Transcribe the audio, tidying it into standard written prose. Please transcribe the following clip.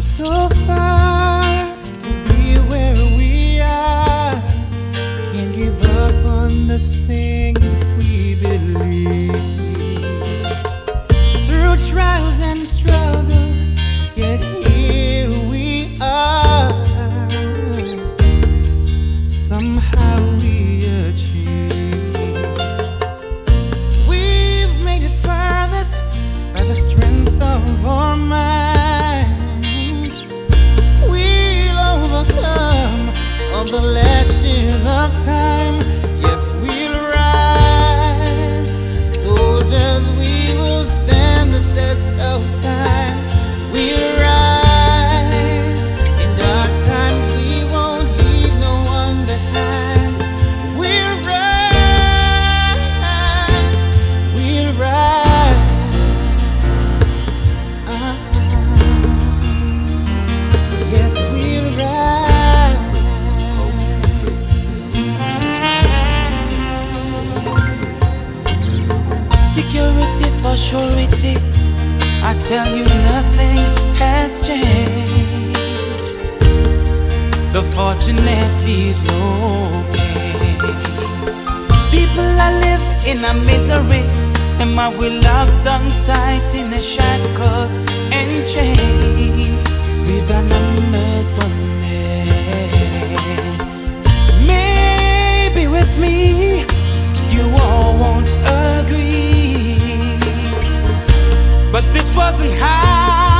So far to be where we are. Can't give up on the things we believe. Through trials and struggles, yet here we are. Somehow we achieve. We've made it furthest by the strength of our minds. We'll overcome all the lashes of time. Yes, we'll rise. Soldiers, we will stand the test of time. We'll rise. In dark times, we won't leave no one behind. We'll rise. We'll rise. Yes, we'll rise. Security for surety. I tell you, nothing has changed. The fortunate feels no pain. People are live in a misery, and my will locked down tight in the shackles and chains. We've got numbers for name. Maybe with me you all won't agree, but this wasn't how